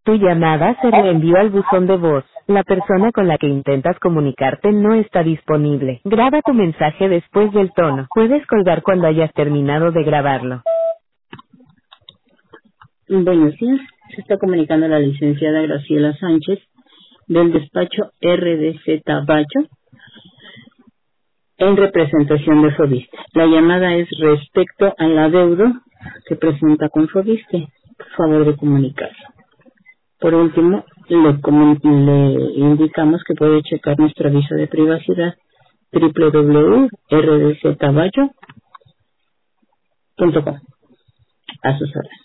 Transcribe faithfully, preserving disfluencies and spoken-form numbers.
Tu llamada se reenvió al buzón de voz. La persona con la que intentas comunicarte no está disponible. Graba tu mensaje después del tono. Puedes colgar cuando hayas terminado de grabarlo. Buenos días. Se está comunicando la licenciada Graciela Sánchez del despacho R D Z Bayo en representación de Fobiste. La llamada es respecto al adeudo que presenta con Fobiste. Por favor de comunicarlo. Por último, le, le indicamos que puede checar nuestro aviso de privacidad doble u doble u doble u punto r d z bayo punto com. A sus horas.